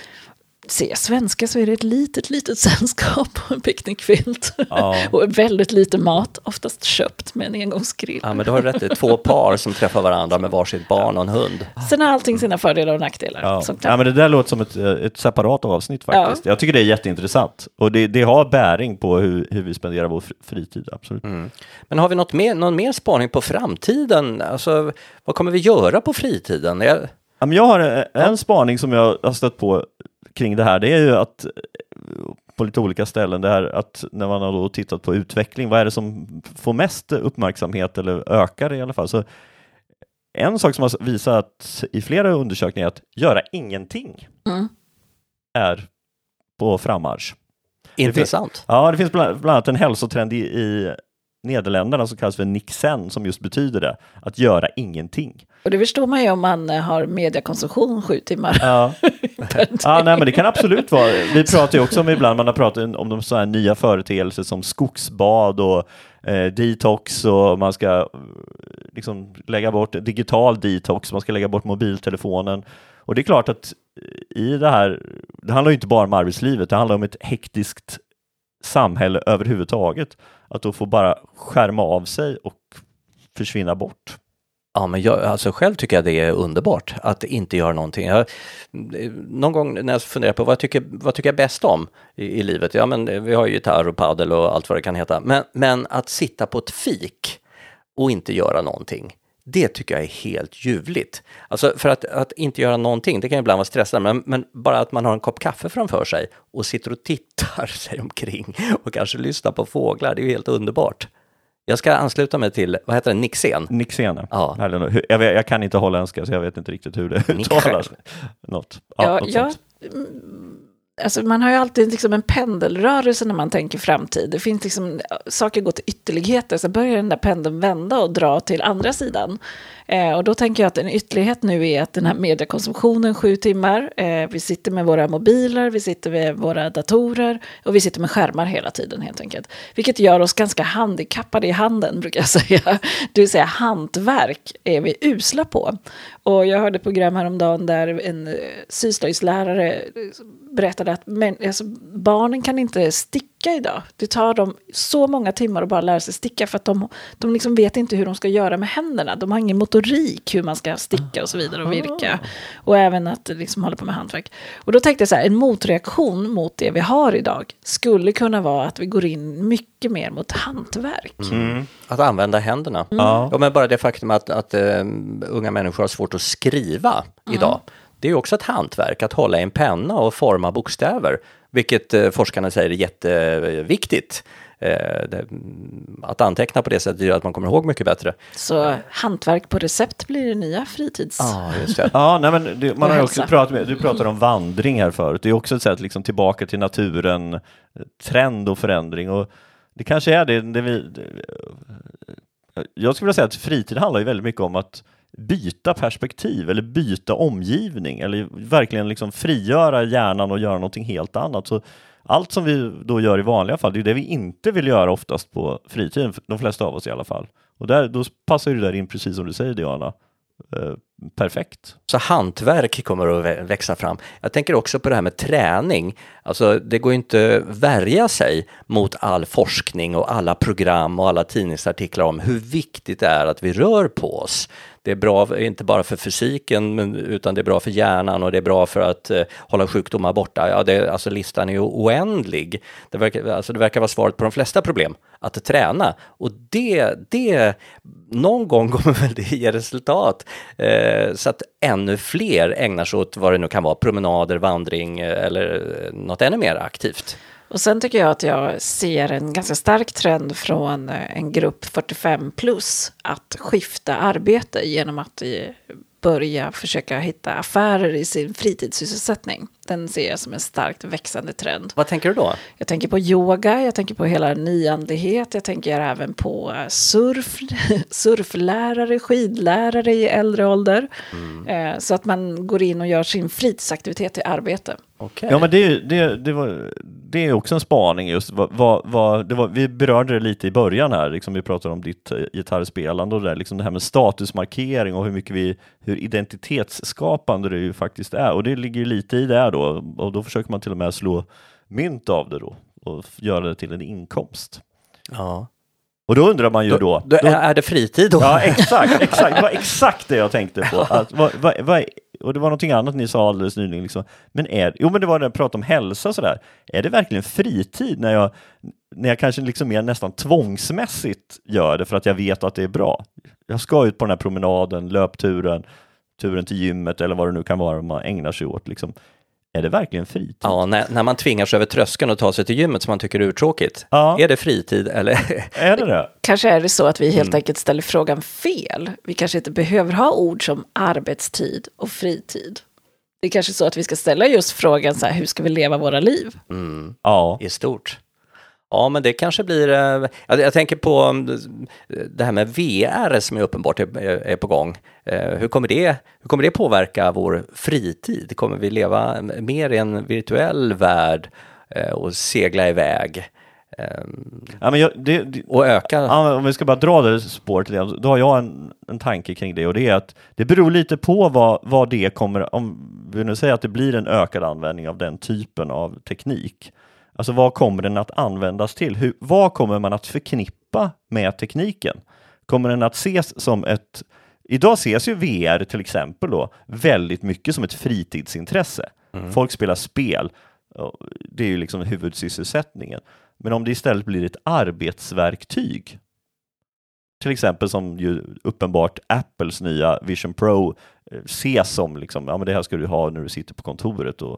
se svenska så är det ett litet, litet sällskap på en picknickfilt. Ja. Och väldigt lite mat, oftast köpt med en engångsgrill.
Ja, men då har du rätt. Det är två par som träffar varandra med varsitt barn och en hund.
Sen har allting sina fördelar och nackdelar.
Ja, ja men det där låter som ett, ett separat avsnitt faktiskt. Ja. Jag tycker det är jätteintressant. Och det, det har bäring på hur, hur vi spenderar vår fritid, absolut.
Mm. Men har vi något mer, någon mer spaning på framtiden? Alltså, vad kommer vi göra på fritiden? Jag,
ja, men jag har en ja. spaning som jag har stött på kring det här, det är ju att på lite olika ställen det här, att när man har då tittat på utveckling, vad är det som får mest uppmärksamhet eller ökar i alla fall, så en sak som har visat i flera undersökningar att göra ingenting mm. är på frammarsch.
Intressant.
Det finns, ja, det finns bland, bland annat en hälsotrend i, i Nederländerna som kallas för nixen, som just betyder det, att göra ingenting.
Och det förstår man ju om man har mediekonsumtion sju timmar.
Ja, ja nej, men det kan absolut vara. Vi pratar ju också om ibland, man har pratat om de så här nya företeelser som skogsbad och eh, detox, och man ska eh, liksom lägga bort digital detox, man ska lägga bort mobiltelefonen. Och det är klart att i det här, det handlar ju inte bara om arbetslivet, det handlar om ett hektiskt samhälle överhuvudtaget. Att då få bara skärma av sig och försvinna bort.
Ja, men jag, alltså själv tycker jag det är underbart att inte göra någonting. Jag, någon gång när jag funderar på vad jag tycker, vad tycker jag bäst om i, i livet. Ja, men vi har ju gitarr och paddel och allt vad det kan heta. Men, men att sitta på ett fik och inte göra någonting, det tycker jag är helt ljuvligt. Alltså för att, att inte göra någonting, det kan ju ibland vara stressande, men, men bara att man har en kopp kaffe framför sig och sitter och tittar sig omkring och kanske lyssnar på fåglar, det är ju helt underbart. Jag ska ansluta mig till, vad heter det, nixen?
Nixen,
ja.
Jag, vet, jag kan inte holländska så jag vet inte riktigt hur det uttalas. Något. Ja,
ja,
något
ja. Alltså man har ju alltid liksom en pendelrörelse när man tänker framtid. Det finns liksom, saker går till ytterligheter, så börjar den där pendeln vända och dra till andra sidan. Eh, och då tänker jag att en ytterlighet nu är att den här mediekonsumtionen sju timmar, eh, vi sitter med våra mobiler, vi sitter med våra datorer och vi sitter med skärmar hela tiden helt enkelt. Vilket gör oss ganska handikappade i handen, brukar jag säga. Det vill säga hantverk är vi usla på. Och jag hörde ett program häromdagen där en syslöjdslärare berättade att men, alltså, barnen kan inte sticka idag. Det tar dem så många timmar att bara lära sig sticka för att de, de liksom vet inte hur de ska göra med händerna. De har ingen motorik hur man ska sticka och så vidare och virka. Och även att liksom hålla på med hantverk. Och då tänkte jag så här, en motreaktion mot det vi har idag skulle kunna vara att vi går in mycket mer mot hantverk.
Mm. Att använda händerna. Mm. Ja. Ja, men bara det faktum att, att uh, unga människor har svårt att skriva mm. idag. Det är ju också ett hantverk att hålla i en penna och forma bokstäver, vilket eh, forskarna säger är jätteviktigt. Eh, det, att anteckna på det sättet gör att man kommer ihåg mycket bättre.
Så hantverk på recept blir det nya fritids...
Ja, just det.
Ja, nej, men det, man har också pratat med, du pratade om vandring här förut. Det är också ett sätt liksom tillbaka till naturen, trend och förändring. Och det kanske är det, det vi... Det, jag skulle vilja säga att fritid handlar ju väldigt mycket om att byta perspektiv eller byta omgivning eller verkligen liksom frigöra hjärnan och göra någonting helt annat. Så allt som vi då gör i vanliga fall, det är det vi inte vill göra oftast på fritiden, de flesta av oss i alla fall. Och där, då passar ju det där in precis som du säger, Diana. Eh, perfekt.
Så hantverk kommer att växa fram. Jag tänker också på det här med träning. Alltså det går inte att värja sig mot all forskning och alla program och alla tidningsartiklar om hur viktigt det är att vi rör på oss. Det är bra inte bara för fysiken men, utan det är bra för hjärnan och det är bra för att eh, hålla sjukdomar borta. Ja, det, alltså listan är ju oändlig. Det verkar, alltså, det verkar vara svaret på de flesta problem, att träna. Och det, det någon gång kommer väl det ge resultat. Eh, så att ännu fler ägnar sig åt vad det nu kan vara, promenader, vandring eller något ännu mer aktivt.
Och sen tycker jag att jag ser en ganska stark trend från en grupp fyrtiofem plus att skifta arbete genom att börja försöka hitta affärer i sin fritidssysselsättning. Den ser jag som en starkt växande trend.
Vad tänker du då?
Jag tänker på yoga, jag tänker på hela nyandlighet, jag tänker även på surf, surflärare, skidlärare i äldre ålder. Mm. Så att man går in och gör sin fritidsaktivitet i arbete.
Okay. Ja, men det, det, det, var, det är också en spaning just. Vad, vad, vad, det var, vi berörde det lite i början här, liksom vi pratade om ditt gitarrspelande och det, där, liksom det här med statusmarkering och hur mycket vi, hur identitetsskapande det ju faktiskt är. Och det ligger ju lite i det här då, och då försöker man till och med slå mynt av det då och göra det till en inkomst.
Ja.
Och då undrar man ju då... då,
då, då är det fritid då?
Ja, exakt, exakt. Det var exakt det jag tänkte på. Att, vad, vad, vad, och det var någonting annat ni sa alldeles nyligen. Liksom. Men är, jo, men det var det jag pratade om hälsa och sådär. Är det verkligen fritid när jag, när jag kanske liksom mer nästan tvångsmässigt gör det för att jag vet att det är bra? Jag ska ut på den här promenaden, löpturen, turen till gymmet eller vad det nu kan vara man ägnar sig åt. Liksom. Är det verkligen fritid?
Ja, när, när man tvingar sig över tröskeln och tar sig till gymmet som man tycker är uttråkigt.
Ja.
Är det fritid eller?
Är det det?
Kanske är det så att vi helt mm. enkelt ställer frågan fel. Vi kanske inte behöver ha ord som arbetstid och fritid. Det är kanske så att vi ska ställa just frågan så här, hur ska vi leva våra liv?
Mm.
Ja.
I stort. Ja, men det kanske blir... Jag, jag tänker på det här med V R som är uppenbart är, är på gång. Hur kommer, det, hur kommer det påverka vår fritid? Kommer vi leva mer i en virtuell värld och segla iväg?
Ja, men jag, det, det,
och öka...
Ja, om vi ska bara dra det spåret, då har jag en, en tanke kring det, och det är att det beror lite på vad, vad det kommer... Om vi nu säger att det blir en ökad användning av den typen av teknik. Alltså vad kommer den att användas till? Hur, vad kommer man att förknippa med tekniken? Kommer den att ses som ett... Idag ses ju V R till exempel då väldigt mycket som ett fritidsintresse. Mm. Folk spelar spel. Det är ju liksom huvudsysselsättningen. Men om det istället blir ett arbetsverktyg, till exempel som ju uppenbart Apples nya Vision Pro ses som liksom, ja men det här ska du ha när du sitter på kontoret och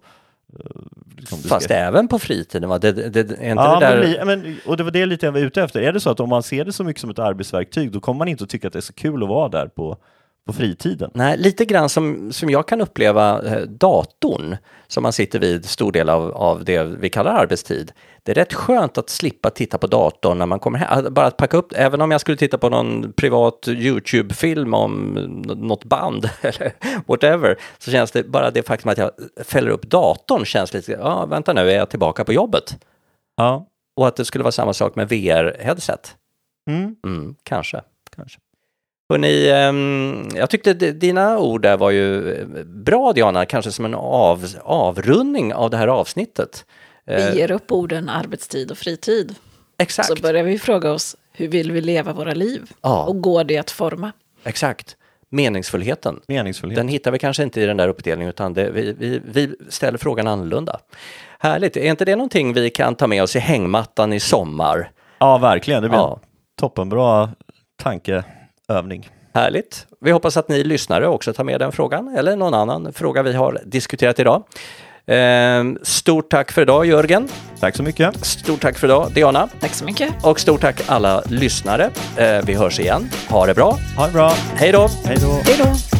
liksom fast ska... även på fritiden, va? Det, det, det är inte
ja,
det där...
men, men, och det var det lite jag var ute efter. Är det så att om man ser det så mycket som ett arbetsverktyg, då kommer man inte att tycka att det är så kul att vara där på, på fritiden?
Nej, lite grann som, som jag kan uppleva eh, datorn som man sitter vid stor del av, av det vi kallar arbetstid. Det är rätt skönt att slippa titta på datorn när man kommer hem. Bara att packa upp, även om jag skulle titta på någon privat YouTube-film om något band eller whatever, så känns det bara det faktum att jag fäller upp datorn känns lite, ja vänta nu, är jag tillbaka på jobbet?
Ja.
Och att det skulle vara samma sak med V R-headset.
Mm.
Mm, kanske, kanske. Hörrni, eh, jag tyckte d- dina ord där var ju bra, Diana, kanske som en av, avrundning av det här avsnittet.
Vi ger upp orden arbetstid och fritid.
Exakt.
Så börjar vi fråga oss, hur vill vi leva våra liv?
Ja.
Och går det att forma?
Exakt. Meningsfullheten.
Meningsfullhet.
Den hittar vi kanske inte i den där uppdelningen, utan det, vi, vi, vi ställer frågan annorlunda. Härligt. Är inte det någonting vi kan ta med oss i hängmattan i sommar?
Ja, verkligen. Det blir
ja.
en toppenbra tankeövning.
Härligt. Vi hoppas att ni lyssnare också tar med den frågan eller någon annan fråga vi har diskuterat idag. Eh, stort tack för idag, Jörgen.
Tack så mycket.
Stort tack för idag, Diana.
Tack så mycket.
Och stort tack alla lyssnare. Eh, vi hörs igen. Ha det bra.
Ha det bra.
Hej då.
Hej då.
Hej då.